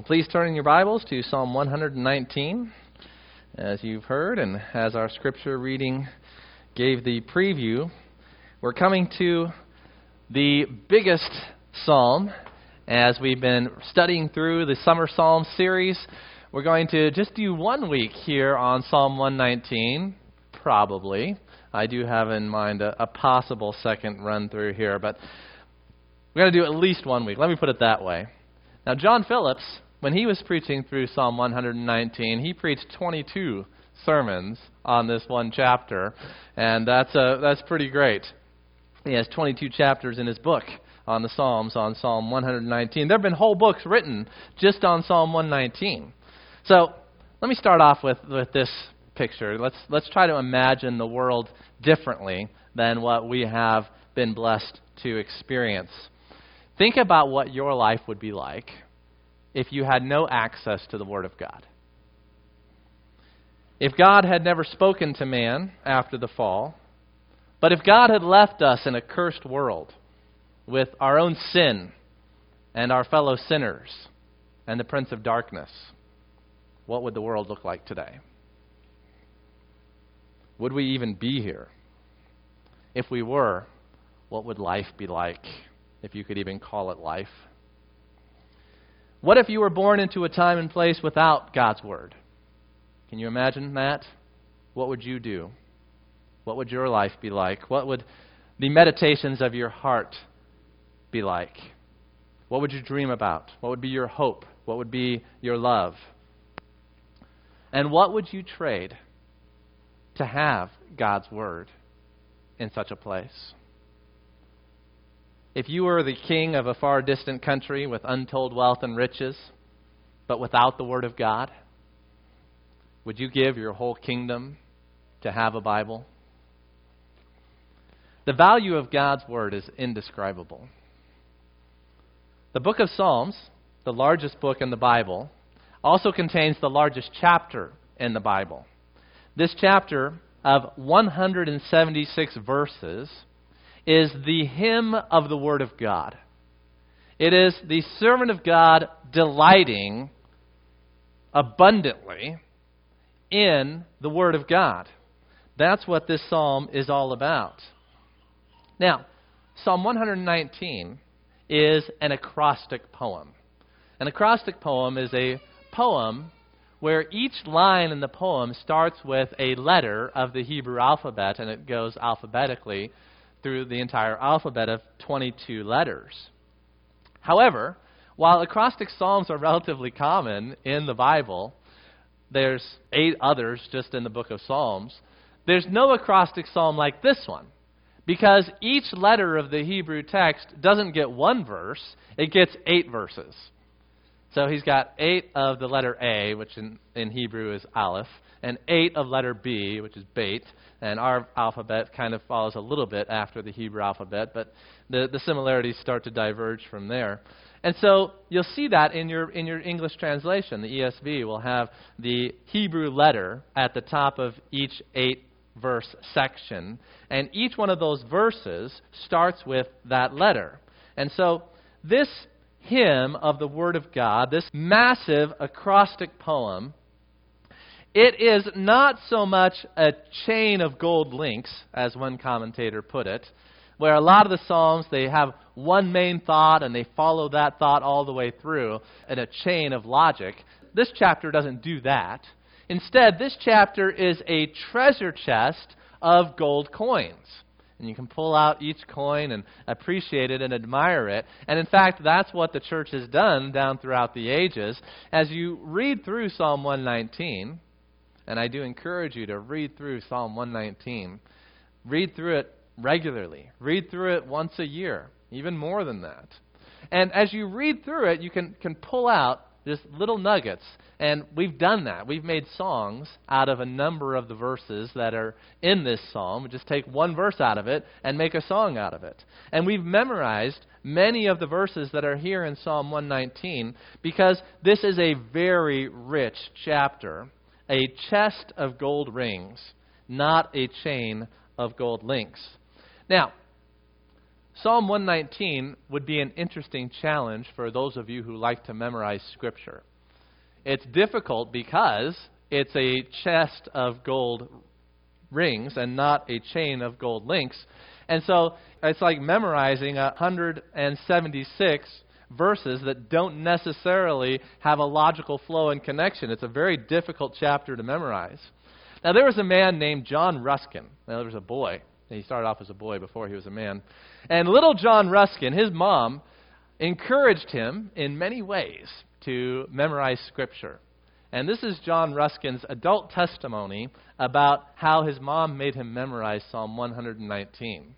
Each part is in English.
Well, please turn in your Bibles to Psalm 119, as you've heard, and as our scripture reading gave the preview. We're coming to the biggest psalm as we've been studying through the Summer Psalm series. We're going to just do 1 week here on Psalm 119, probably. I do have in mind a possible second run through here, but we're going to do at least 1 week. Let me put it that way. Now, John Phillips, when he was preaching through Psalm 119, he preached 22 sermons on this one chapter, and that's pretty great. He has 22 chapters in his book on the Psalms, on Psalm 119. There have been whole books written just on Psalm 119. So let me start off with this picture. Let's try to imagine the world differently than what we have been blessed to experience. Think about what your life would be like if you had no access to the Word of God. If God had never spoken to man after the fall, but if God had left us in a cursed world with our own sin and our fellow sinners and the prince of darkness, what would the world look like today? Would we even be here? If we were, what would life be like, if you could even call it life? What if you were born into a time and place without God's Word? Can you imagine that? What would you do? What would your life be like? What would the meditations of your heart be like? What would you dream about? What would be your hope? What would be your love? And what would you trade to have God's Word in such a place? If you were the king of a far distant country with untold wealth and riches, but without the Word of God, would you give your whole kingdom to have a Bible? The value of God's Word is indescribable. The book of Psalms, the largest book in the Bible, also contains the largest chapter in the Bible. This chapter of 176 verses is the hymn of the Word of God. It is the servant of God delighting abundantly in the Word of God. That's what this psalm is all about. Now, Psalm 119 is an acrostic poem. An acrostic poem is a poem where each line in the poem starts with a letter of the Hebrew alphabet, and it goes alphabetically through the entire alphabet of 22 letters. However, while acrostic psalms are relatively common in the Bible, there's 8 others just in the book of Psalms, there's no acrostic psalm like this one, because each letter of the Hebrew text doesn't get 1 verse, it gets 8 verses. So he's got 8 of the letter A, which in Hebrew is Aleph, and 8 of letter B, which is Beit, and our alphabet kind of follows a little bit after the Hebrew alphabet, but the similarities start to diverge from there. And so you'll see that in your English translation. The ESV will have the Hebrew letter at the top of each 8-verse section, and each one of those verses starts with that letter. And so this hymn of the Word of God, this massive acrostic poem, it is not so much a chain of gold links, as one commentator put it, where a lot of the Psalms, they have one main thought and they follow that thought all the way through in a chain of logic. This chapter doesn't do that. Instead, this chapter is a treasure chest of gold coins. And you can pull out each coin and appreciate it and admire it. And in fact, that's what the church has done down throughout the ages. As you read through Psalm 119, and I do encourage you to read through Psalm 119, read through it regularly. Read through it once a year, even more than that. And as you read through it, you can pull out just little nuggets. And we've done that. We've made songs out of a number of the verses that are in this psalm. We just take 1 verse out of it and make a song out of it. And we've memorized many of the verses that are here in Psalm 119 because this is a very rich chapter, a chest of gold rings, not a chain of gold links. Now, Psalm 119 would be an interesting challenge for those of you who like to memorize Scripture. It's difficult because it's a chest of gold rings and not a chain of gold links. And so it's like memorizing 176 verses that don't necessarily have a logical flow and connection. It's a very difficult chapter to memorize. Now, there was a man named John Ruskin. Now, there was a boy. He started off as a boy before he was a man. And little John Ruskin, his mom, encouraged him in many ways to memorize Scripture. And this is John Ruskin's adult testimony about how his mom made him memorize Psalm 119.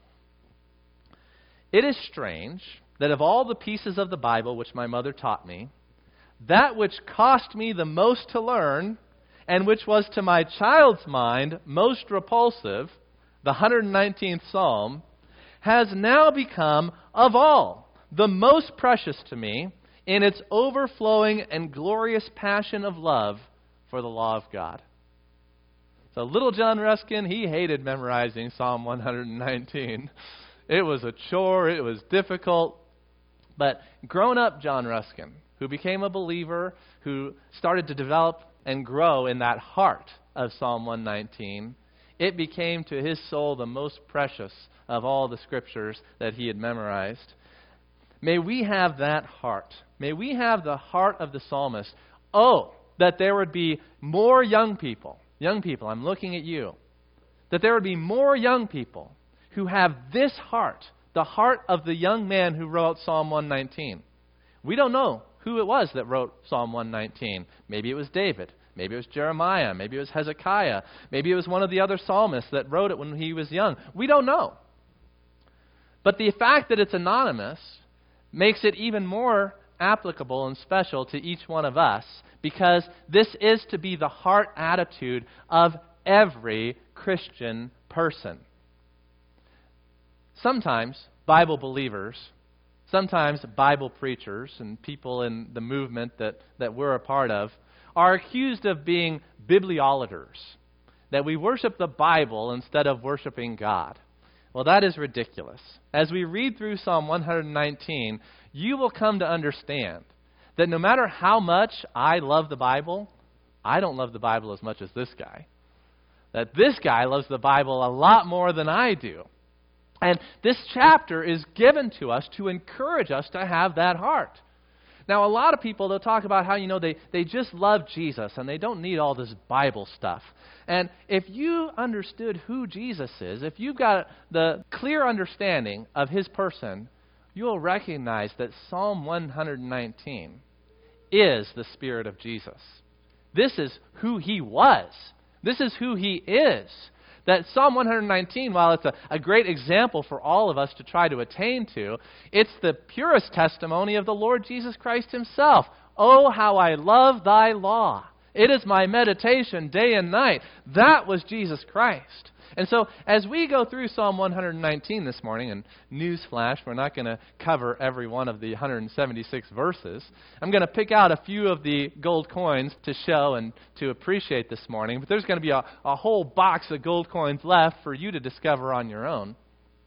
It is strange that of all the pieces of the Bible which my mother taught me, that which cost me the most to learn, and which was to my child's mind most repulsive, the 119th Psalm, has now become, of all, the most precious to me in its overflowing and glorious passion of love for the law of God. So little John Ruskin, he hated memorizing Psalm 119. It was a chore, it was difficult. But grown-up John Ruskin, who became a believer, who started to develop and grow in that heart of Psalm 119, it became to his soul the most precious of all the Scriptures that he had memorized. May we have that heart. May we have the heart of the psalmist. Oh, that there would be more young people, I'm looking at you, that there would be more young people who have this heart, the heart of the young man who wrote Psalm 119. We don't know who it was that wrote Psalm 119. Maybe it was David. Maybe it was Jeremiah. Maybe it was Hezekiah. Maybe it was one of the other psalmists that wrote it when he was young. We don't know. But the fact that it's anonymous makes it even more applicable and special to each one of us, because this is to be the heart attitude of every Christian person. Sometimes Bible believers, sometimes Bible preachers and people in the movement that we're a part of are accused of being bibliolaters, that we worship the Bible instead of worshiping God. Well, that is ridiculous. As we read through Psalm 119, you will come to understand that no matter how much I love the Bible, I don't love the Bible as much as this guy. That this guy loves the Bible a lot more than I do. And this chapter is given to us to encourage us to have that heart. Now, a lot of people, they'll talk about how, they just love Jesus and they don't need all this Bible stuff. And if you understood who Jesus is, if you've got the clear understanding of his person, you'll recognize that Psalm 119 is the Spirit of Jesus. This is who he was. This is who he is. That Psalm 119, while it's a great example for all of us to try to attain to, it's the purest testimony of the Lord Jesus Christ himself. Oh, how I love thy law. It is my meditation day and night. That was Jesus Christ. And so as we go through Psalm 119 this morning, and newsflash, we're not going to cover every one of the 176 verses. I'm going to pick out a few of the gold coins to show and to appreciate this morning. But there's going to be a whole box of gold coins left for you to discover on your own.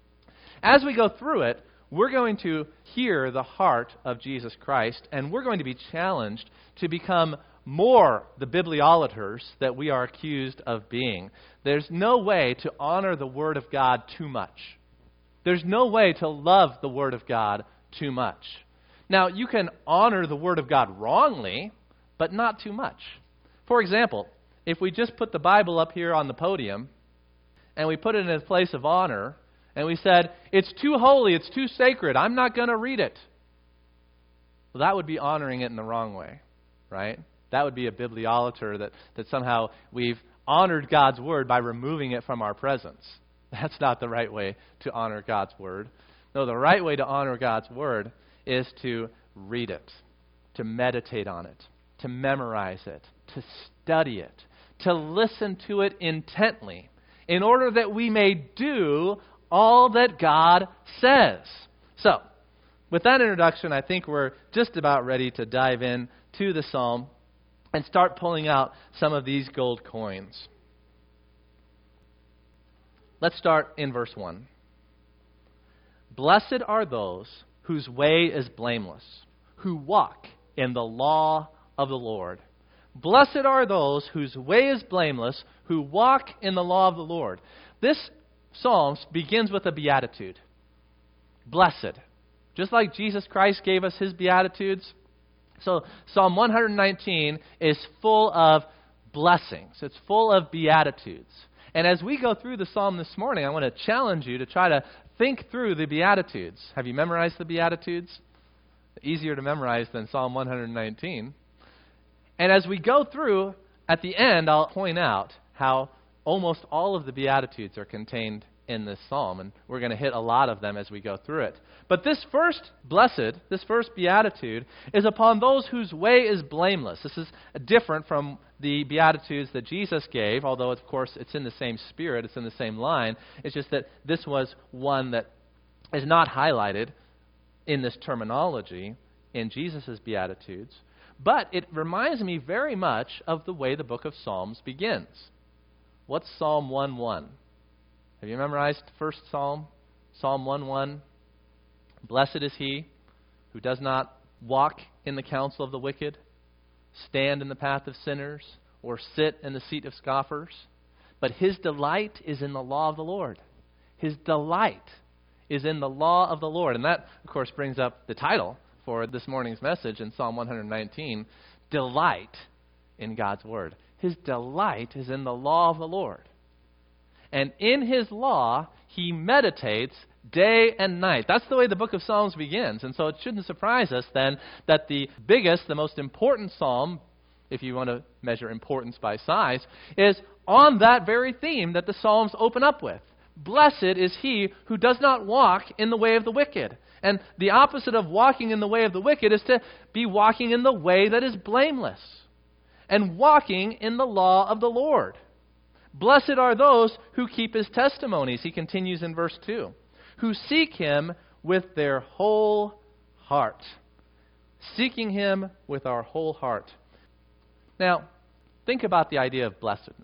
As we go through it, we're going to hear the heart of Jesus Christ, and we're going to be challenged to become more the bibliolaters that we are accused of being. There's no way to honor the Word of God too much. There's no way to love the Word of God too much. Now, you can honor the Word of God wrongly, but not too much. For example, if we just put the Bible up here on the podium, and we put it in a place of honor, and we said, it's too holy, it's too sacred, I'm not going to read it. Well, that would be honoring it in the wrong way, right? That would be a bibliolater that somehow we've honored God's Word by removing it from our presence. That's not the right way to honor God's Word. No, the right way to honor God's Word is to read it, to meditate on it, to memorize it, to study it, to listen to it intently, in order that we may do all that God says. So, with that introduction, I think we're just about ready to dive in to the psalm and start pulling out some of these gold coins. Let's start in verse 1. Blessed are those whose way is blameless, who walk in the law of the Lord. Blessed are those whose way is blameless, who walk in the law of the Lord. This psalm begins with a beatitude. Blessed. Just like Jesus Christ gave us his beatitudes. So Psalm 119 is full of blessings. It's full of beatitudes. And as we go through the psalm this morning, I want to challenge you to try to think through the beatitudes. Have you memorized the beatitudes? Easier to memorize than Psalm 119. And as we go through, at the end, I'll point out how almost all of the beatitudes are contained in this psalm, and we're going to hit a lot of them as we go through it. But this first beatitude, is upon those whose way is blameless. This is different from the beatitudes that Jesus gave, although, of course, it's in the same spirit, it's in the same line. It's just that this was one that is not highlighted in this terminology in Jesus' beatitudes. But it reminds me very much of the way the book of Psalms begins. What's Psalm 1:1? Have you memorized the first psalm? Psalm 1:1. Blessed is he who does not walk in the counsel of the wicked, stand in the path of sinners, or sit in the seat of scoffers. But his delight is in the law of the Lord. His delight is in the law of the Lord. And that, of course, brings up the title for this morning's message in Psalm 119, Delight in God's Word. His delight is in the law of the Lord. And in his law, he meditates day and night. That's the way the book of Psalms begins. And so it shouldn't surprise us then that the biggest, the most important psalm, if you want to measure importance by size, is on that very theme that the Psalms open up with. Blessed is he who does not walk in the way of the wicked. And the opposite of walking in the way of the wicked is to be walking in the way that is blameless and walking in the law of the Lord. Blessed are those who keep his testimonies, he continues in verse 2, who seek him with their whole heart. Seeking him with our whole heart. Now, think about the idea of blessedness.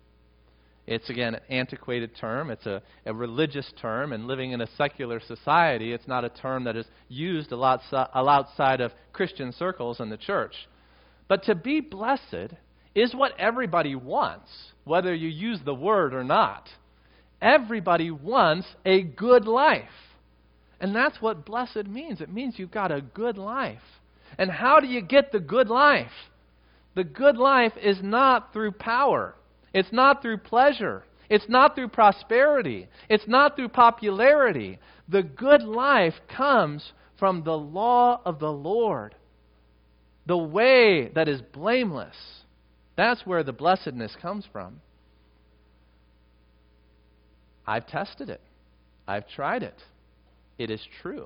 It's, again, an antiquated term. It's a religious term, and living in a secular society, it's not a term that is used a lot outside of Christian circles in the church. But to be blessed is what everybody wants, whether you use the word or not. Everybody wants a good life. And that's what blessed means. It means you've got a good life. And how do you get the good life? The good life is not through power. It's not through pleasure. It's not through prosperity. It's not through popularity. The good life comes from the law of the Lord. The way that is blameless. That's where the blessedness comes from. I've tested it. I've tried it. It is true.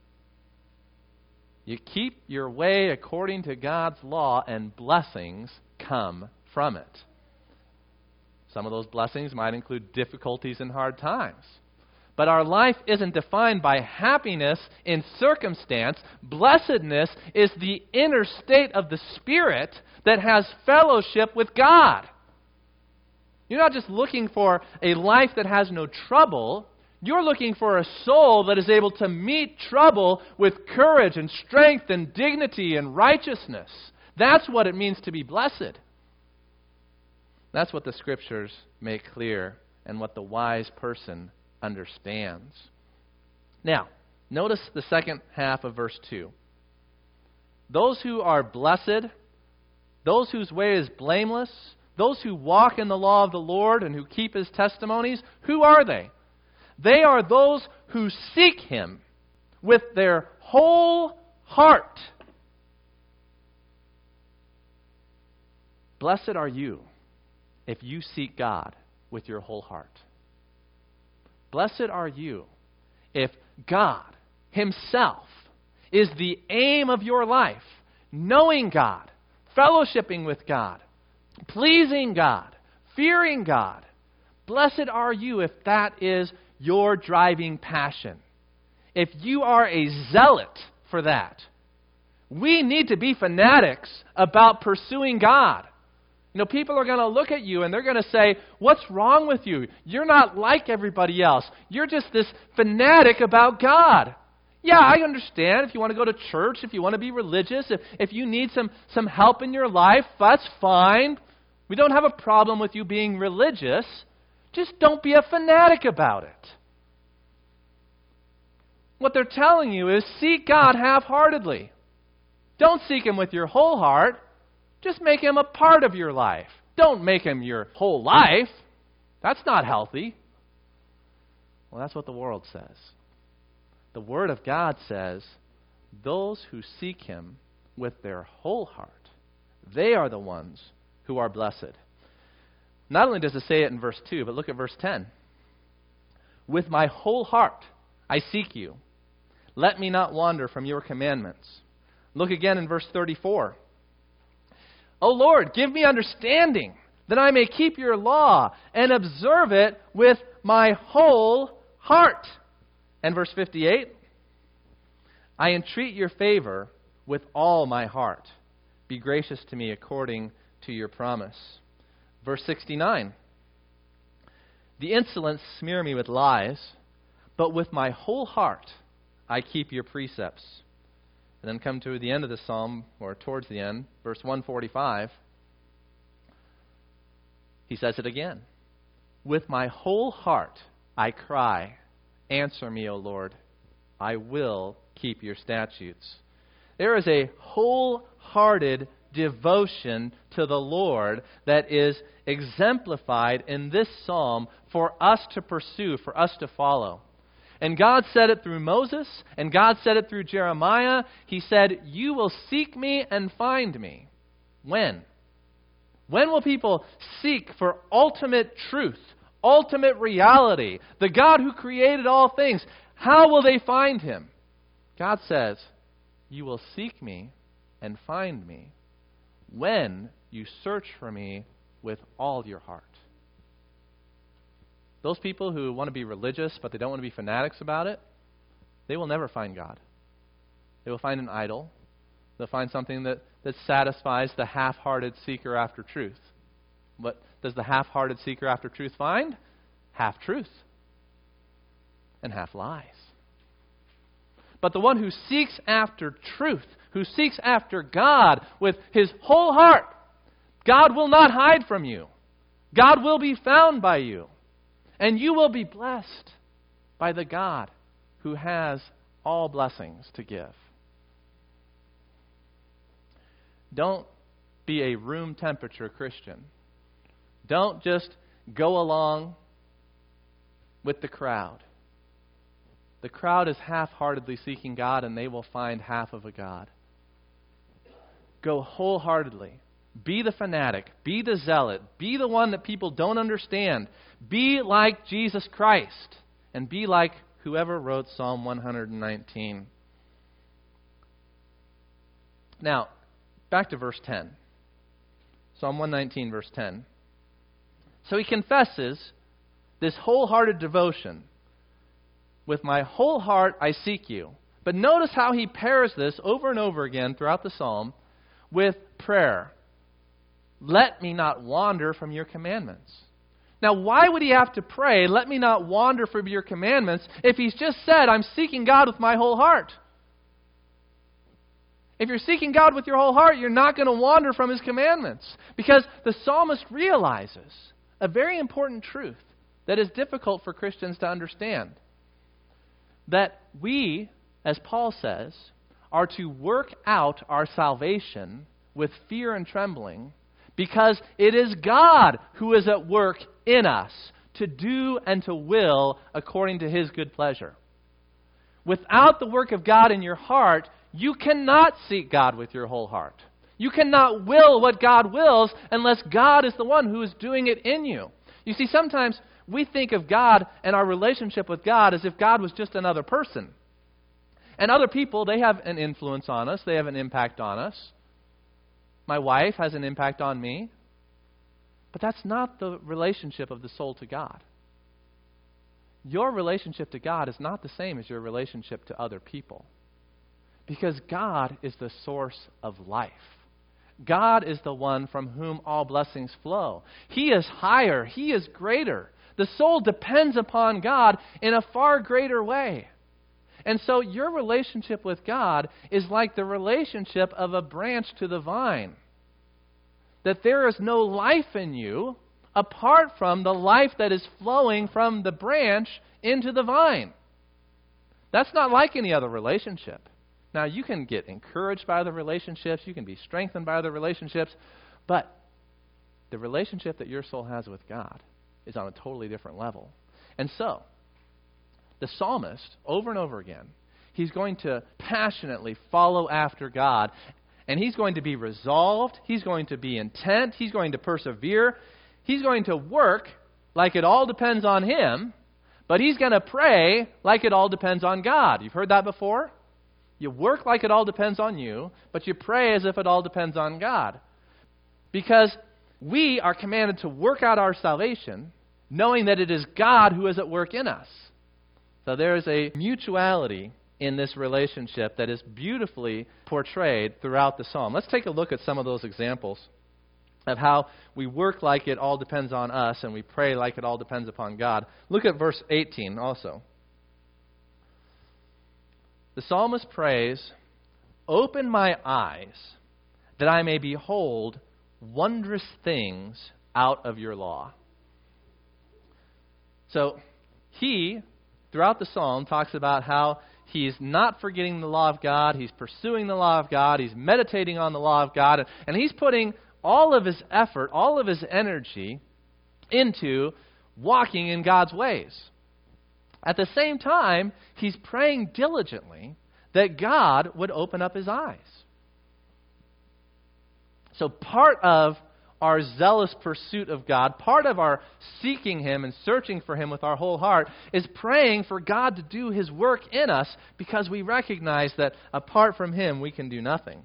You keep your way according to God's law, and blessings come from it. Some of those blessings might include difficulties and hard times. But our life isn't defined by happiness in circumstance. Blessedness is the inner state of the Spirit that has fellowship with God. You're not just looking for a life that has no trouble. You're looking for a soul that is able to meet trouble with courage and strength and dignity and righteousness. That's what it means to be blessed. That's what the Scriptures make clear and what the wise person understands. Now, notice the second half of verse 2. Those who are blessed, those whose way is blameless, those who walk in the law of the Lord and who keep his testimonies, who are they? They are those who seek him with their whole heart. Blessed are you if you seek God with your whole heart. Blessed are you if God himself is the aim of your life, knowing God, fellowshipping with God, pleasing God, fearing God. Blessed are you if that is your driving passion. If you are a zealot for that. We need to be fanatics about pursuing God. You know, people are going to look at you and they're going to say, what's wrong with you? You're not like everybody else. You're just this fanatic about God. Yeah, I understand if you want to go to church, if you want to be religious, if you need some help in your life, that's fine. We don't have a problem with you being religious. Just don't be a fanatic about it. What they're telling you is seek God half-heartedly. Don't seek Him with your whole heart. Just make Him a part of your life. Don't make Him your whole life. That's not healthy. Well, that's what the world says. The Word of God says, those who seek Him with their whole heart, they are the ones who are blessed. Not only does it say it in verse 2, but look at verse 10. With my whole heart I seek you. Let me not wander from your commandments. Look again in verse 34. O Lord, give me understanding, that I may keep your law and observe it with my whole heart. And verse 58, I entreat your favor with all my heart. Be gracious to me according to your promise. Verse 69, the insolent smear me with lies, but with my whole heart I keep your precepts. And then come to the end of the psalm, or towards the end, verse 145, he says it again. With my whole heart I cry, answer me, O Lord. I will keep your statutes. There is a wholehearted devotion to the Lord that is exemplified in this psalm for us to pursue, for us to follow. And God said it through Moses, and God said it through Jeremiah. He said, you will seek me and find me. When? When will people seek for ultimate truth, ultimate reality, the God who created all things? How will they find Him? God says, you will seek me and find me when you search for me with all your heart. Those people who want to be religious but they don't want to be fanatics about it, they will never find God. They will find an idol. They'll find something that satisfies the half-hearted seeker after truth. What does the half-hearted seeker after truth find? Half-truth and half-lies. But the one who seeks after truth, who seeks after God with his whole heart, God will not hide from you. God will be found by you. And you will be blessed by the God who has all blessings to give. Don't be a room temperature Christian. Don't just go along with the crowd. The crowd is half-heartedly seeking God, and they will find half of a God. Go wholeheartedly. Be the fanatic. Be the zealot. Be the one that people don't understand. Be like Jesus Christ. And be like whoever wrote Psalm 119. Now, back to verse 10. Psalm 119, verse 10. So he confesses this wholehearted devotion. With my whole heart I seek you. But notice how he pairs this over and over again throughout the psalm with prayer. Let me not wander from your commandments. Now, why would he have to pray, let me not wander from your commandments, if he's just said, I'm seeking God with my whole heart? If you're seeking God with your whole heart, you're not going to wander from His commandments. Because the psalmist realizes a very important truth that is difficult for Christians to understand. That we, as Paul says, are to work out our salvation with fear and trembling, because it is God who is at work in us to do and to will according to His good pleasure. Without the work of God in your heart, you cannot seek God with your whole heart. You cannot will what God wills unless God is the one who is doing it in you. You see, sometimes we think of God and our relationship with God as if God was just another person. And other people, they have an influence on us. They have an impact on us. My wife has an impact on me. But that's not the relationship of the soul to God. Your relationship to God is not the same as your relationship to other people. Because God is the source of life. God is the one from whom all blessings flow. He is higher. He is greater. The soul depends upon God in a far greater way. And so your relationship with God is like the relationship of a branch to the vine. That there is no life in you apart from the life that is flowing from the branch into the vine. That's not like any other relationship. Now, you can get encouraged by the relationships, you can be strengthened by the relationships, but the relationship that your soul has with God is on a totally different level. And so, the psalmist, over and over again, he's going to passionately follow after God, and he's going to be resolved, he's going to be intent, he's going to persevere, he's going to work like it all depends on him, but he's going to pray like it all depends on God. You've heard that before? You work like it all depends on you, but you pray as if it all depends on God. Because we are commanded to work out our salvation, knowing that it is God who is at work in us. So there is a mutuality in this relationship that is beautifully portrayed throughout the psalm. Let's take a look at some of those examples of how we work like it all depends on us and we pray like it all depends upon God. Look at verse 18 also. The psalmist prays, "Open my eyes that I may behold wondrous things out of your law." So he, throughout the psalm, talks about how he's not forgetting the law of God, he's pursuing the law of God, he's meditating on the law of God, and he's putting all of his effort, all of his energy into walking in God's ways. At the same time, he's praying diligently that God would open up his eyes. So part of our zealous pursuit of God, part of our seeking him and searching for him with our whole heart, is praying for God to do his work in us because we recognize that apart from him, we can do nothing.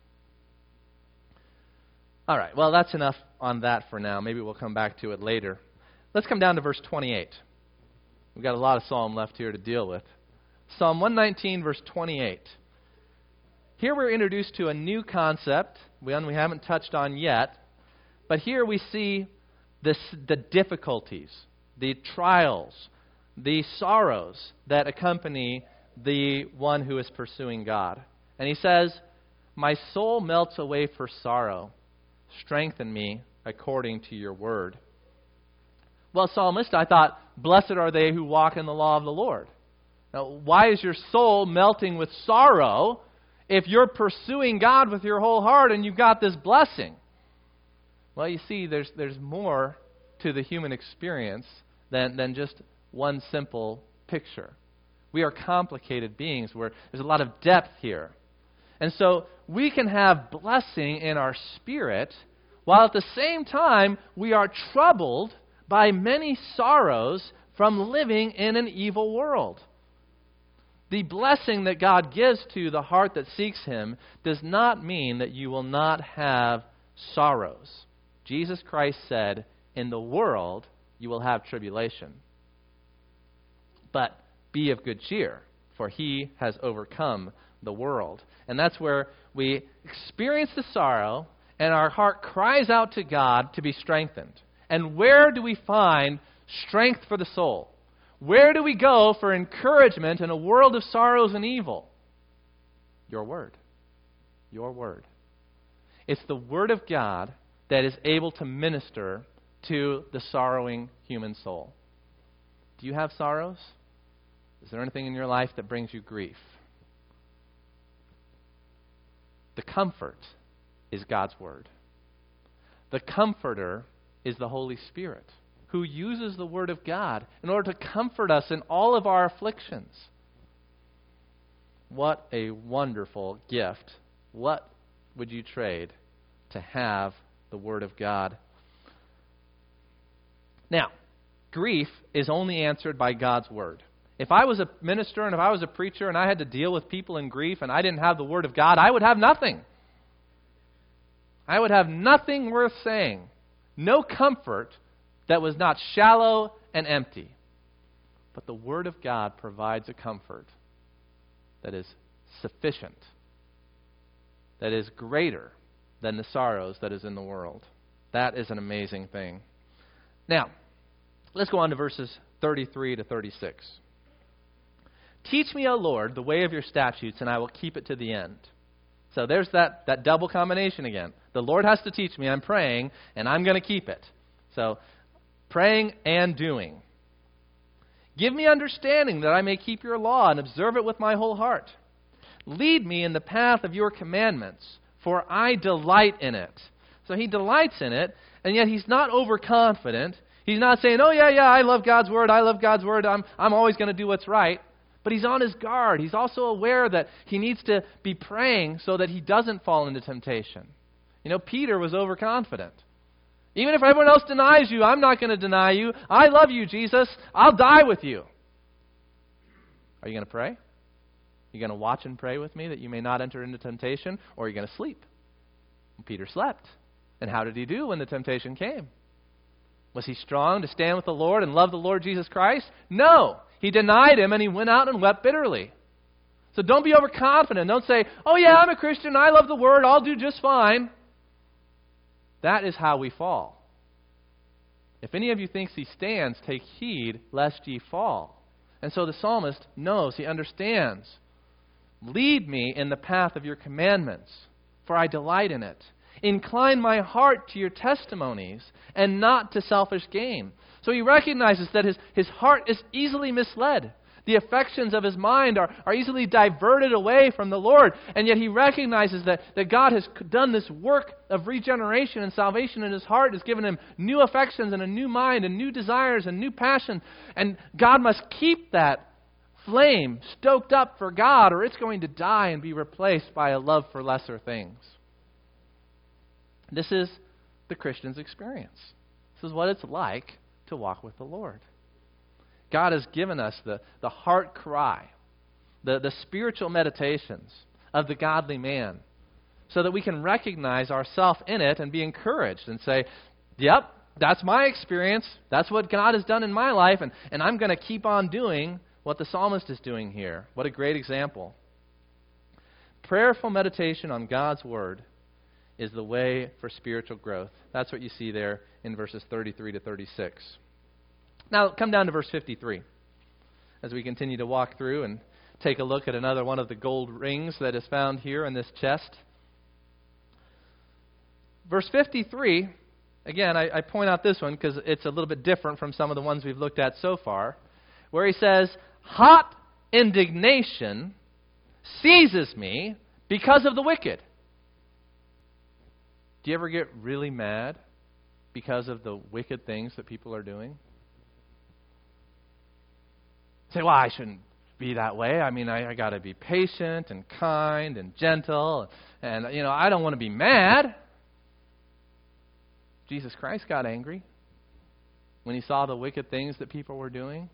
All right, well, that's enough on that for now. Maybe we'll come back to it later. Let's come down to verse 28. We've got a lot of Psalm left here to deal with. Psalm 119, verse 28. Here we're introduced to a new concept, one we haven't touched on yet, but here we see the difficulties, the trials, the sorrows that accompany the one who is pursuing God. And he says, "My soul melts away for sorrow. Strengthen me according to your word." Well, psalmist, I thought, blessed are they who walk in the law of the Lord. Now, why is your soul melting with sorrow if you're pursuing God with your whole heart and you've got this blessing? Well, you see, there's more to the human experience than just one simple picture. We are complicated beings where there's a lot of depth here. And so we can have blessing in our spirit while at the same time we are troubled by many sorrows from living in an evil world. The blessing that God gives to the heart that seeks him does not mean that you will not have sorrows. Jesus Christ said, "In the world you will have tribulation. But be of good cheer, for he has overcome the world." And that's where we experience the sorrow and our heart cries out to God to be strengthened. And where do we find strength for the soul? Where do we go for encouragement in a world of sorrows and evil? Your word. Your word. It's the word of God that is able to minister to the sorrowing human soul. Do you have sorrows? Is there anything in your life that brings you grief? The comfort is God's word. The comforter is the Holy Spirit, who uses the word of God in order to comfort us in all of our afflictions. What a wonderful gift. What would you trade to have the word of God? Now, grief is only answered by God's word. If I was a minister and if I was a preacher and I had to deal with people in grief and I didn't have the word of God, I would have nothing. I would have nothing worth saying. No comfort that was not shallow and empty. But the word of God provides a comfort that is sufficient, that is greater than the sorrows that is in the world. That is an amazing thing. Now, let's go on to verses 33 to 36. Teach me, O Lord, the way of your statutes, and I will keep it to the end. So there's that double combination again. The Lord has to teach me. I'm praying, and I'm going to keep it. So praying and doing. Give me understanding that I may keep your law and observe it with my whole heart. Lead me in the path of your commandments, for I delight in it. So he delights in it, and yet he's not overconfident. He's not saying, oh, yeah, I love God's word. I love God's word. I'm always going to do what's right. But he's on his guard. He's also aware that he needs to be praying so that he doesn't fall into temptation. You know, Peter was overconfident. Even if everyone else denies you, I'm not going to deny you. I love you, Jesus. I'll die with you. Are you going to pray? Are you going to watch and pray with me that you may not enter into temptation? Or are you going to sleep? Peter slept. And how did he do when the temptation came? Was he strong to stand with the Lord and love the Lord Jesus Christ? No. He denied him and he went out and wept bitterly. So don't be overconfident. Don't say, oh yeah, I'm a Christian. I love the Word. I'll do just fine. That is how we fall. If any of you thinks he stands, take heed lest ye fall. And so the psalmist knows, he understands. Lead me in the path of your commandments, for I delight in it. Incline my heart to your testimonies and not to selfish gain. So he recognizes that his heart is easily misled. The affections of his mind are easily diverted away from the Lord. And yet he recognizes that God has done this work of regeneration and salvation in his heart, has given him new affections and a new mind and new desires and new passion. And God must keep that flame stoked up for God, or it's going to die and be replaced by a love for lesser things. This is the Christian's experience. This is what it's like to walk with the Lord. God has given us the heart cry, the spiritual meditations of the godly man, so that we can recognize ourselves in it and be encouraged and say, yep, that's my experience. That's what God has done in my life, and I'm going to keep on doing what the psalmist is doing here. What a great example. Prayerful meditation on God's Word is the way for spiritual growth. That's what you see there in verses 33 to 36. Now, come down to verse 53 as we continue to walk through and take a look at another one of the gold rings that is found here in this chest. Verse 53, again, I point out this one because it's a little bit different from some of the ones we've looked at so far, where he says, hot indignation seizes me because of the wicked. Do you ever get really mad because of the wicked things that people are doing? Say, well, I shouldn't be that way. I mean, I got to be patient and kind and gentle. And, I don't want to be mad. Jesus Christ got angry when he saw the wicked things that people were doing.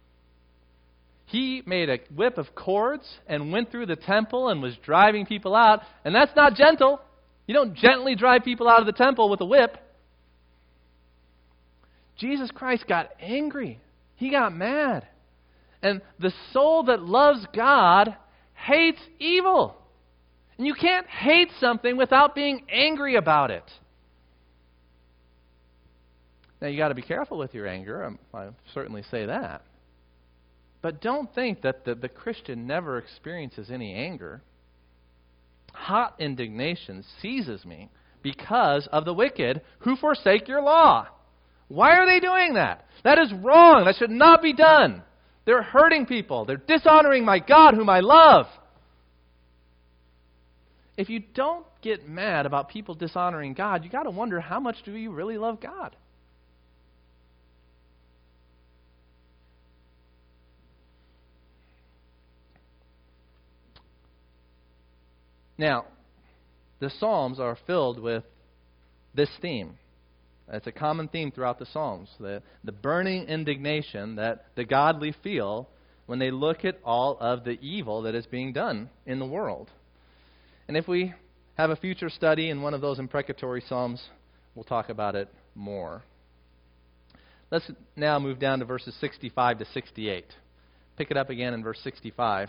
He made a whip of cords and went through the temple and was driving people out. And that's not gentle. You don't gently drive people out of the temple with a whip. Jesus Christ got angry. He got mad. And the soul that loves God hates evil. And you can't hate something without being angry about it. Now, you got to be careful with your anger. I certainly say that. But don't think that the Christian never experiences any anger. Hot indignation seizes me because of the wicked who forsake your law. Why are they doing that? That is wrong. That should not be done. They're hurting people. They're dishonoring my God whom I love. If you don't get mad about people dishonoring God, you got to wonder, how much do you really love God? Now, the Psalms are filled with this theme. It's a common theme throughout the Psalms, the burning indignation that the godly feel when they look at all of the evil that is being done in the world. And if we have a future study in one of those imprecatory Psalms, we'll talk about it more. Let's now move down to verses 65 to 68. Pick it up again in verse 65.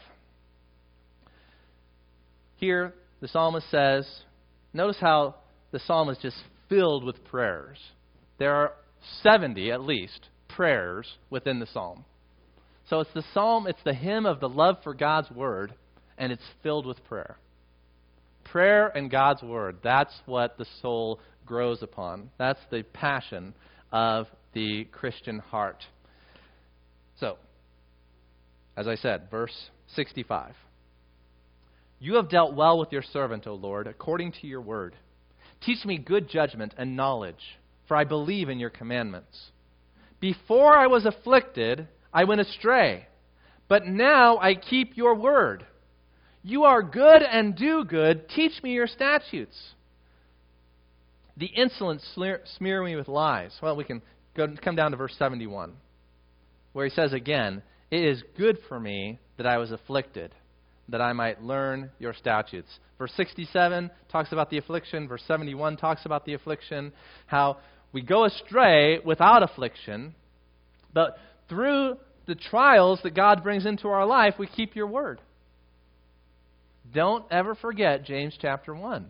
Here, the psalmist says, notice how the psalm is just filled with prayers. There are 70, at least, prayers within the psalm. So it's the psalm, it's the hymn of the love for God's Word, and it's filled with prayer. Prayer and God's Word, that's what the soul grows upon. That's the passion of the Christian heart. So, as I said, verse 65. You have dealt well with your servant, O Lord, according to your word. Teach me good judgment and knowledge, for I believe in your commandments. Before I was afflicted, I went astray, but now I keep your word. You are good and do good. Teach me your statutes. The insolent smear me with lies. Well, we can come down to verse 71, where he says again, it is good for me that I was afflicted, that I might learn your statutes. Verse 67 talks about the affliction. Verse 71 talks about the affliction, how we go astray without affliction, but through the trials that God brings into our life, we keep your word. Don't ever forget James chapter 1.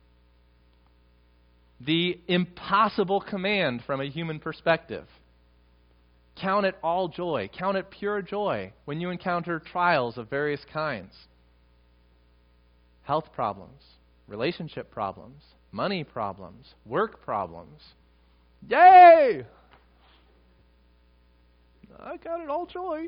The impossible command from a human perspective. Count it all joy. Count it pure joy when you encounter trials of various kinds. Health problems, relationship problems, money problems, work problems. Yay! I count it all joy.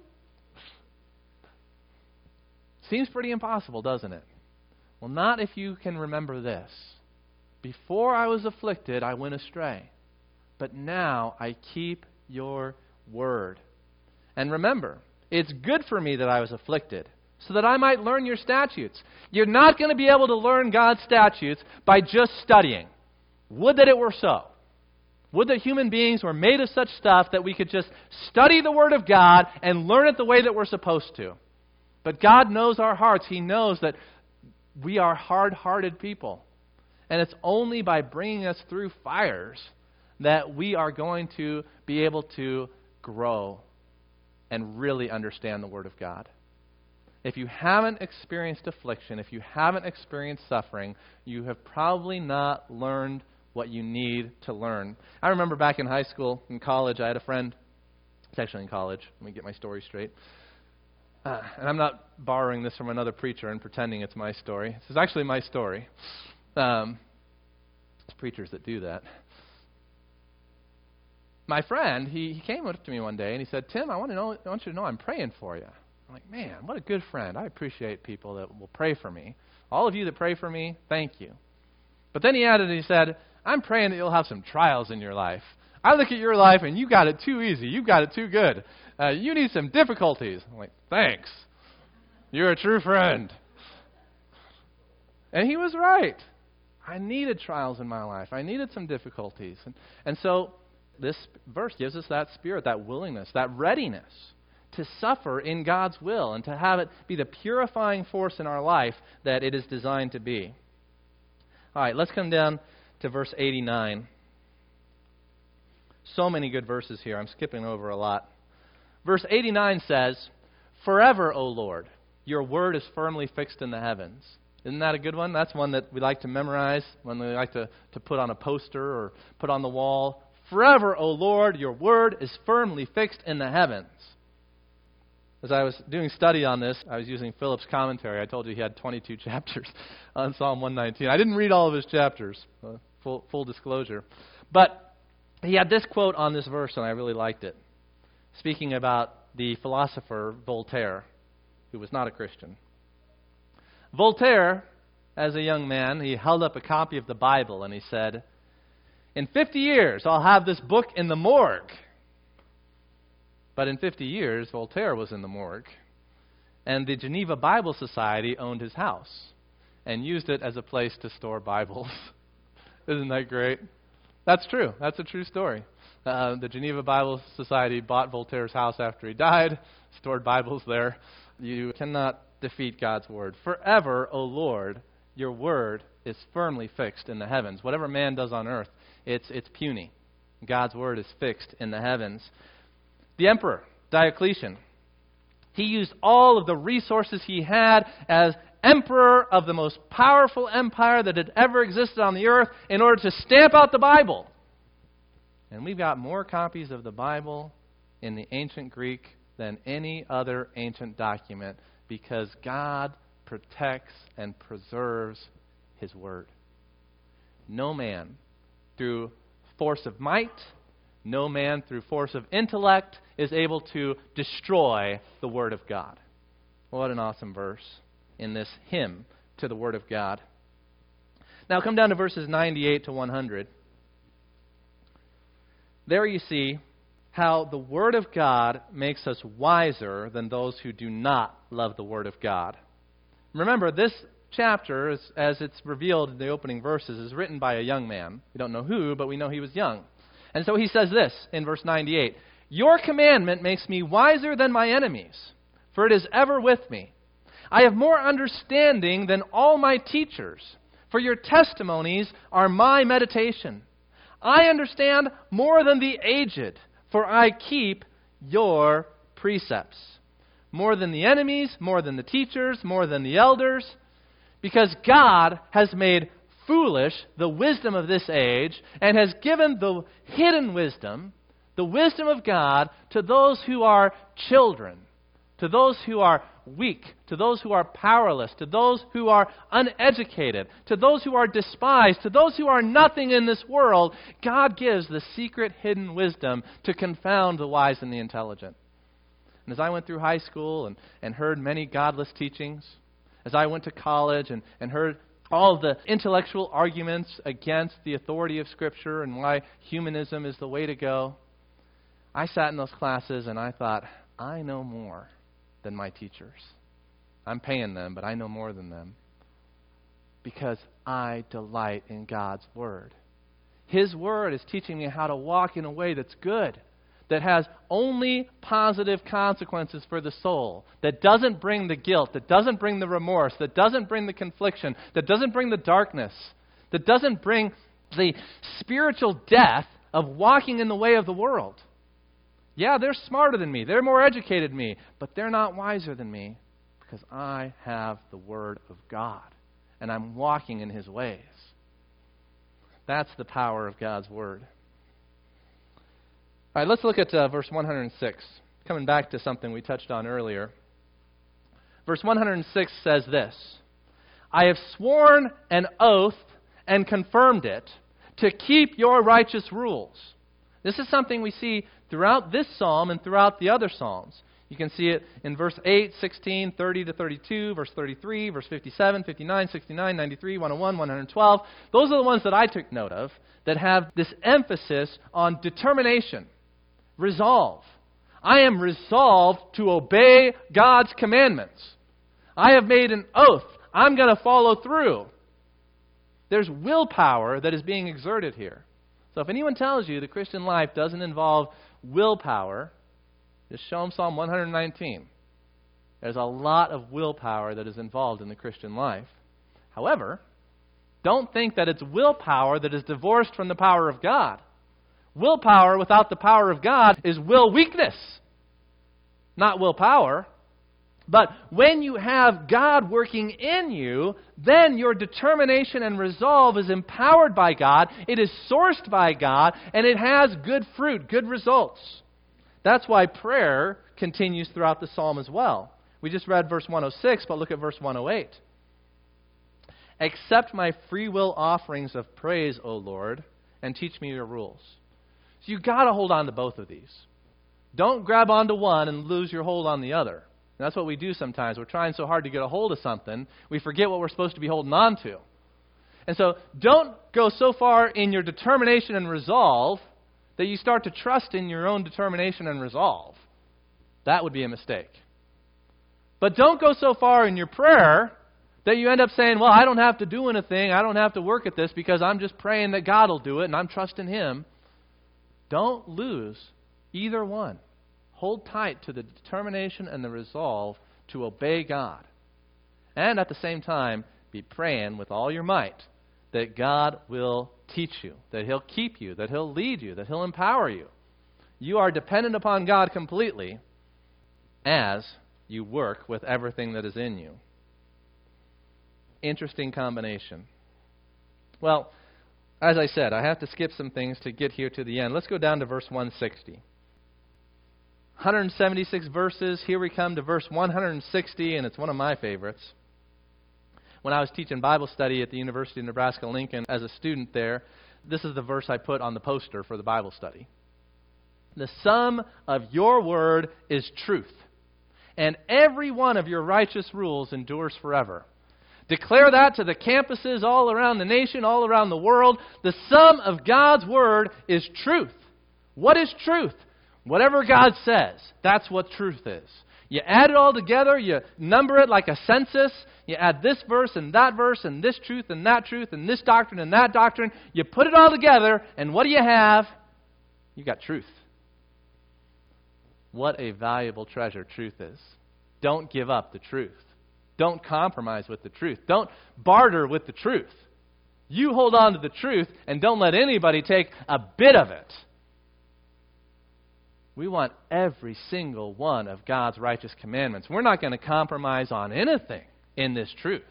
Seems pretty impossible, doesn't it? Well, not if you can remember this. Before I was afflicted, I went astray. But now I keep your word. And remember, it's good for me that I was afflicted, so that I might learn your statutes. You're not going to be able to learn God's statutes by just studying. Would that it were so. Would that human beings were made of such stuff that we could just study the Word of God and learn it the way that we're supposed to. But God knows our hearts. He knows that we are hard-hearted people. And it's only by bringing us through fires that we are going to be able to grow and really understand the Word of God. If you haven't experienced affliction, if you haven't experienced suffering, you have probably not learned what you need to learn. I remember back in high school, in college, I had a friend. It's actually in college. Let me get my story straight. And I'm not borrowing this from another preacher and pretending it's my story. This is actually my story. It's preachers that do that. My friend, he came up to me one day and he said, Tim, I want you to know I'm praying for you. I'm like, man, what a good friend. I appreciate people that will pray for me. All of you that pray for me, thank you. But then he added, he said, I'm praying that you'll have some trials in your life. I look at your life and you got it too easy. You've got it too good. You need some difficulties. I'm like, thanks. You're a true friend. And he was right. I needed trials in my life. I needed some difficulties. And so this verse gives us that spirit, that willingness, that readiness to suffer in God's will and to have it be the purifying force in our life that it is designed to be. All right, let's come down to verse 89. So many good verses here. I'm skipping over a lot. Verse 89 says, Forever, O Lord, your word is firmly fixed in the heavens. Isn't that a good one? That's one that we like to memorize, one that we like to put on a poster or put on the wall. Forever, O Lord, your word is firmly fixed in the heavens. As I was doing study on this, I was using Philip's commentary. I told you he had 22 chapters on Psalm 119. I didn't read all of his chapters, full disclosure. But he had this quote on this verse, and I really liked it. Speaking about the philosopher Voltaire, who was not a Christian. Voltaire, as a young man, he held up a copy of the Bible and he said, in 50 years, I'll have this book in the morgue. But in 50 years, Voltaire was in the morgue. And the Geneva Bible Society owned his house and used it as a place to store Bibles. Isn't that great? That's true. That's a true story. The Geneva Bible Society bought Voltaire's house after he died, stored Bibles there. You cannot defeat God's word. Forever, O Lord, your word is firmly fixed in the heavens. Whatever man does on earth, it's puny. God's word is fixed in the heavens. The emperor, Diocletian, he used all of the resources he had as emperor of the most powerful empire that had ever existed on the earth in order to stamp out the Bible. And we've got more copies of the Bible in the ancient Greek than any other ancient document because God protects and preserves His Word. No man through force of might, no man through force of intellect is able to destroy the Word of God. What an awesome verse in this hymn to the Word of God. Now come down to verses 98 to 100. There you see how the Word of God makes us wiser than those who do not love the Word of God. Remember, this chapter, as it's revealed in the opening verses, is written by a young man. We don't know who, but we know he was young. And so he says this in verse 98, "Your commandment makes me wiser than my enemies, for it is ever with me. I have more understanding than all my teachers, for your testimonies are my meditation. I understand more than the aged, for I keep your precepts. More than the enemies, more than the teachers, more than the elders, because God has made foolish the wisdom of this age and has given the hidden wisdom, the wisdom of God, to those who are children, to those who are weak, to those who are powerless, to those who are uneducated, to those who are despised, to those who are nothing in this world. God gives the secret hidden wisdom to confound the wise and the intelligent." And as I went through high school and heard many godless teachings, as I went to college and heard all of the intellectual arguments against the authority of Scripture and why humanism is the way to go, I sat in those classes and I thought, I know more than my teachers. I'm paying them, but I know more than them because I delight in God's Word. His Word is teaching me how to walk in a way that's good, that has only positive consequences for the soul, that doesn't bring the guilt, that doesn't bring the remorse, that doesn't bring the confliction, that doesn't bring the darkness, that doesn't bring the spiritual death of walking in the way of the world. Yeah, they're smarter than me, they're more educated than me, but they're not wiser than me because I have the Word of God and I'm walking in His ways. That's the power of God's Word. All right, let's look at verse 106, coming back to something we touched on earlier. Verse 106 says this, "I have sworn an oath and confirmed it to keep your righteous rules." This is something we see throughout this psalm and throughout the other psalms. You can see it in verse 8, 16, 30 to 32, verse 33, verse 57, 59, 69, 93, 101, 112. Those are the ones that I took note of that have this emphasis on determination, resolve. I am resolved to obey God's commandments. I have made an oath. I'm going to follow through. There's willpower that is being exerted here. So if anyone tells you the Christian life doesn't involve willpower, just show them Psalm 119. There's a lot of willpower that is involved in the Christian life. However, don't think that it's willpower that is divorced from the power of God. Willpower without the power of God is will weakness, not willpower. But when you have God working in you, then your determination and resolve is empowered by God, it is sourced by God, and it has good fruit, good results. That's why prayer continues throughout the psalm as well. We just read verse 106, but look at verse 108. "Accept my free will offerings of praise, O Lord, and teach me your rules." So you've got to hold on to both of these. Don't grab onto one and lose your hold on the other. And that's what we do sometimes. We're trying so hard to get a hold of something, we forget what we're supposed to be holding on to. And so don't go so far in your determination and resolve that you start to trust in your own determination and resolve. That would be a mistake. But don't go so far in your prayer that you end up saying, well, I don't have to do anything, I don't have to work at this because I'm just praying that God will do it and I'm trusting Him. Don't lose either one. Hold tight to the determination and the resolve to obey God. And at the same time, be praying with all your might that God will teach you, that He'll keep you, that He'll lead you, that He'll empower you. You are dependent upon God completely as you work with everything that is in you. Interesting combination. Well, as I said, I have to skip some things to get here to the end. Let's go down to verse 160. 176 verses. Here we come to verse 160, and it's one of my favorites. When I was teaching Bible study at the University of Nebraska-Lincoln as a student there, this is the verse I put on the poster for the Bible study. The sum of your word is truth, and every one of your righteous rules endures forever. Declare that to the campuses all around the nation, all around the world. The sum of God's word is truth. What is truth? Whatever God says, that's what truth is. You add it all together, you number it like a census, you add this verse and this truth and this doctrine and that doctrine. You put it all together, and what do you have? You got truth. What a valuable treasure truth is. Don't give up the truth. Don't compromise with the truth. Don't barter with the truth. You hold on to the truth and don't let anybody take a bit of it. We want every single one of God's righteous commandments. We're not going to compromise on anything in this truth.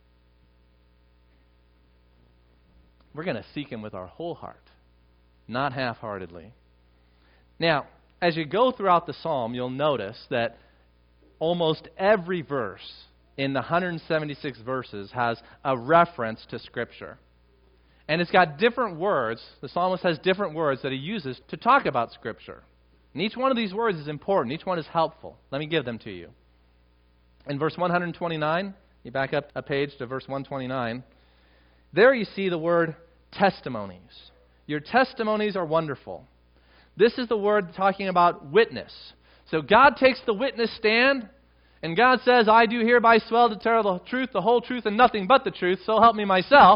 We're going to seek Him with our whole heart, not half-heartedly. Now, as you go throughout the psalm, you'll notice that almost every verse in the 176 verses has a reference to Scripture. And it's got different words. The psalmist has different words that he uses to talk about Scripture. And each one of these words is important. Each one is helpful. Let me give them to you. In verse 129, you back up a page to verse 129. There you see the word testimonies. Your testimonies are wonderful. This is the word talking about witness. So God takes the witness stand, and God says, I do hereby swear to tell the truth, the whole truth, and nothing but the truth, so help me myself.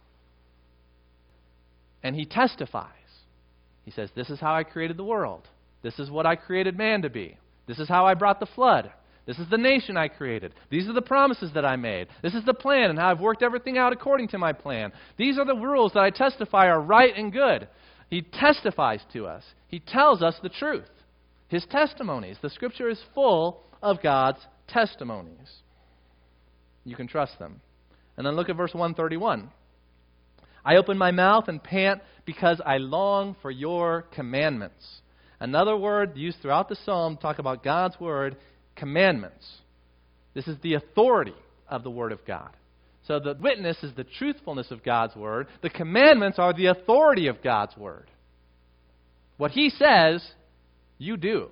And He testifies. He says, this is how I created the world. This is what I created man to be. This is how I brought the flood. This is the nation I created. These are the promises that I made. This is the plan and how I've worked everything out according to my plan. These are the rules that I testify are right and good. He testifies to us. He tells us the truth. His testimonies. The Scripture is full of God's testimonies. You can trust them. And then look at verse 131. I open my mouth and pant because I long for your commandments. Another word used throughout the psalm to talk about God's word, commandments. This is the authority of the Word of God. So the witness is the truthfulness of God's word. The commandments are the authority of God's word. What He says, you do.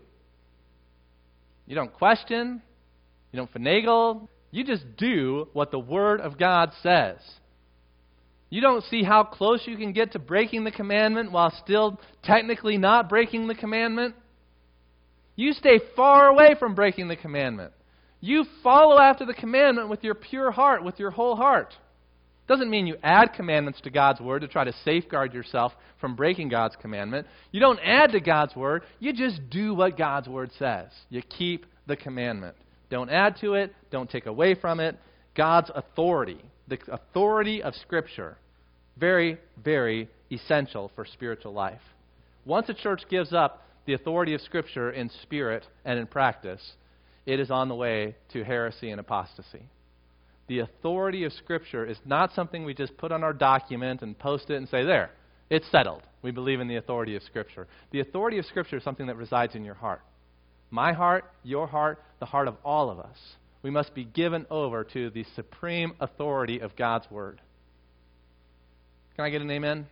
You don't question. You don't finagle. You just do what the Word of God says. You don't see how close you can get to breaking the commandment while still technically not breaking the commandment. You stay far away from breaking the commandment. You follow after the commandment with your pure heart, with your whole heart. Doesn't mean you add commandments to God's Word to try to safeguard yourself from breaking God's commandment. You don't add to God's Word. You just do what God's Word says. You keep the commandment. Don't add to it. Don't take away from it. God's authority, the authority of Scripture, very, very essential for spiritual life. Once a church gives up the authority of Scripture in spirit and in practice, it is on the way to heresy and apostasy. The authority of Scripture is not something we just put on our document and post it and say, there, it's settled. We believe in the authority of Scripture. The authority of Scripture is something that resides in your heart. My heart, your heart, the heart of all of us. We must be given over to the supreme authority of God's Word. Can I get an amen?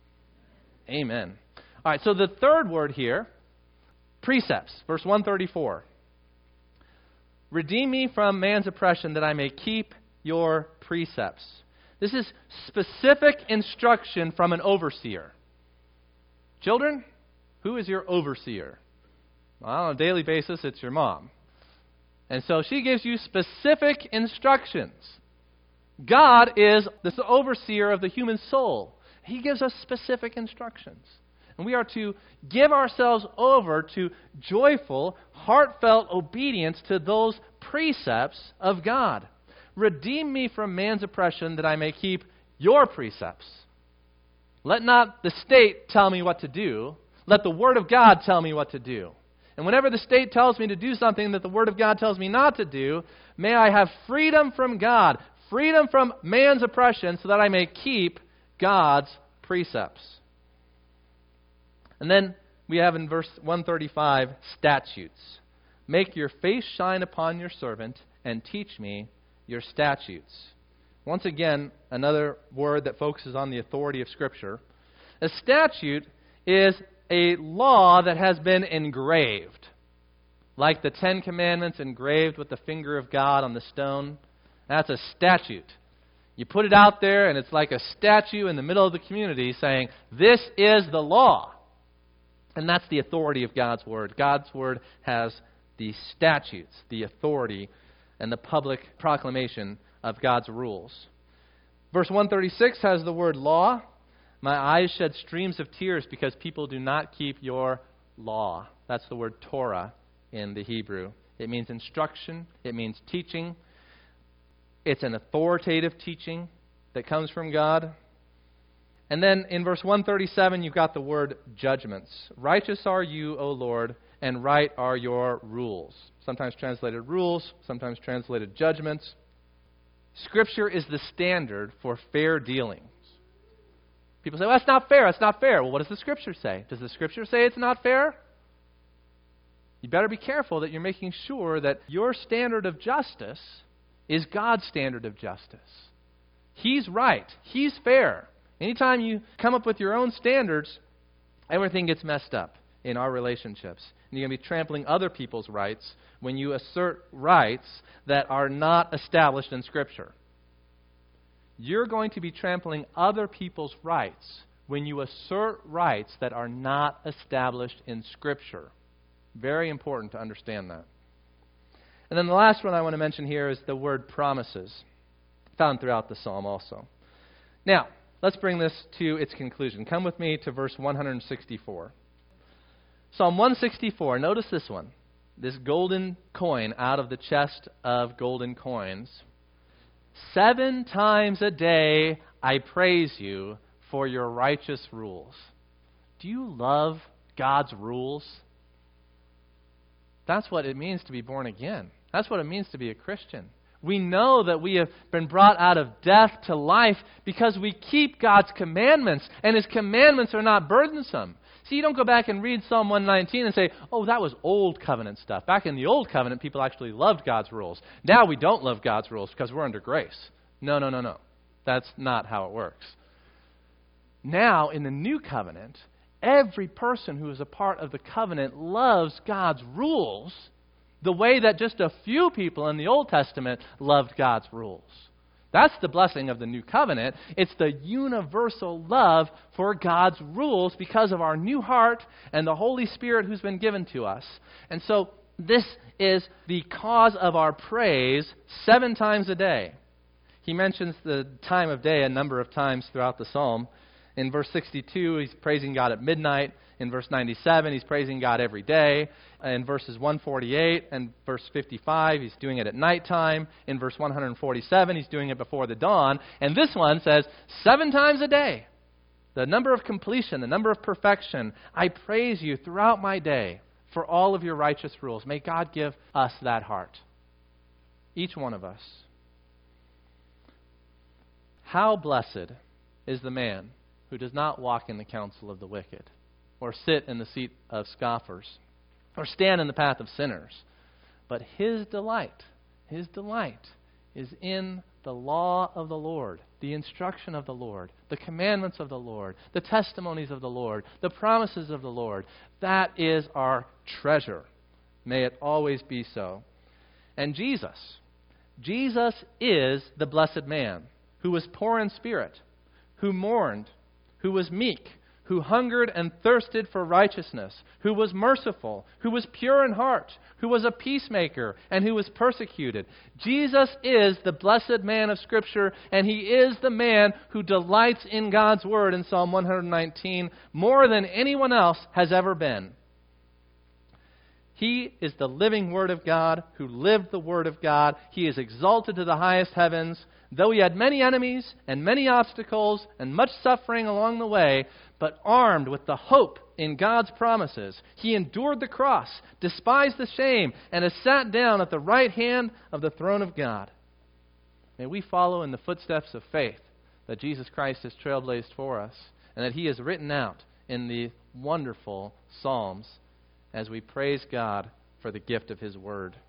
Amen. All right, so the third word here, precepts, verse 134. Redeem me from man's oppression that I may keep your precepts. This is specific instruction from an overseer. Children, who is your overseer? Well, on a daily basis, it's your mom. And so she gives you specific instructions. God is the overseer of the human soul. He gives us specific instructions. And we are to give ourselves over to joyful, heartfelt obedience to those precepts of God. Redeem me from man's oppression that I may keep your precepts. Let not the state tell me what to do. Let the Word of God tell me what to do. And whenever the state tells me to do something that the Word of God tells me not to do, may I have freedom from God, freedom from man's oppression, so that I may keep God's precepts. And then we have in verse 135 statutes. Make your face shine upon your servant and teach me your statutes. Once again, another word that focuses on the authority of Scripture. A statute is a law that has been engraved, like the Ten Commandments engraved with the finger of God on the stone. That's a statute. You put it out there, and it's like a statue in the middle of the community saying, this is the law. And that's the authority of God's Word. God's Word has the statutes, the authority, and the public proclamation of God's rules. Verse 136 has the word law. My eyes shed streams of tears because people do not keep your law. That's the word Torah in the Hebrew. It means instruction. It means teaching. It's an authoritative teaching that comes from God. And then in verse 137, you've got the word judgments. Righteous are you, O Lord, and right are your rules. Sometimes translated rules, sometimes translated judgments. Scripture is the standard for fair dealings. People say, well, that's not fair, that's not fair. Well, what does the Scripture say? Does the Scripture say it's not fair? You better be careful that you're making sure that your standard of justice is God's standard of justice. He's right. He's fair. Anytime you come up with your own standards, everything gets messed up in our relationships. And you're going to be trampling other people's rights when you assert rights that are not established in Scripture. You're going to be trampling other people's rights when you assert rights that are not established in Scripture. Very important to understand that. And then the last one I want to mention here is the word promises, found throughout the psalm also. Now, let's bring this to its conclusion. Come with me to verse 164. Psalm 164, notice this one. This golden coin out of the chest of golden coins. 7 times a day I praise you for your righteous rules. Do you love God's rules? That's what it means to be born again. That's what it means to be a Christian. We know that we have been brought out of death to life because we keep God's commandments, and His commandments are not burdensome. See, you don't go back and read Psalm 119 and say, oh, that was old covenant stuff. Back in the old covenant, people actually loved God's rules. Now we don't love God's rules because we're under grace. No. That's not how it works. Now, in the new covenant, every person who is a part of the covenant loves God's rules the way that just a few people in the Old Testament loved God's rules. That's the blessing of the new covenant. It's the universal love for God's rules because of our new heart and the Holy Spirit who's been given to us. And so this is the cause of our praise 7 times a day. He mentions the time of day a number of times throughout the psalm. In verse 62, he's praising God at midnight. In verse 97, he's praising God every day. In verses 148 and verse 55, he's doing it at nighttime. In verse 147, he's doing it before the dawn. And this one says, 7 times a day. The number of completion, the number of perfection. I praise you throughout my day for all of your righteous rules. May God give us that heart. Each one of us. How blessed is the man who does not walk in the counsel of the wicked, or sit in the seat of scoffers, or stand in the path of sinners. But his delight is in the law of the Lord, the instruction of the Lord, the commandments of the Lord, the testimonies of the Lord, the promises of the Lord. That is our treasure. May it always be so. And Jesus is the blessed man who was poor in spirit, who mourned, who was meek, who hungered and thirsted for righteousness, who was merciful, who was pure in heart, who was a peacemaker, and who was persecuted. Jesus is the blessed man of Scripture, and He is the man who delights in God's Word in Psalm 119 more than anyone else has ever been. He is the living Word of God who lived the Word of God. He is exalted to the highest heavens. Though He had many enemies and many obstacles and much suffering along the way, but armed with the hope in God's promises, He endured the cross, despised the shame, and has sat down at the right hand of the throne of God. May we follow in the footsteps of faith that Jesus Christ has trailblazed for us, and that He is written out in the wonderful psalms as we praise God for the gift of His Word.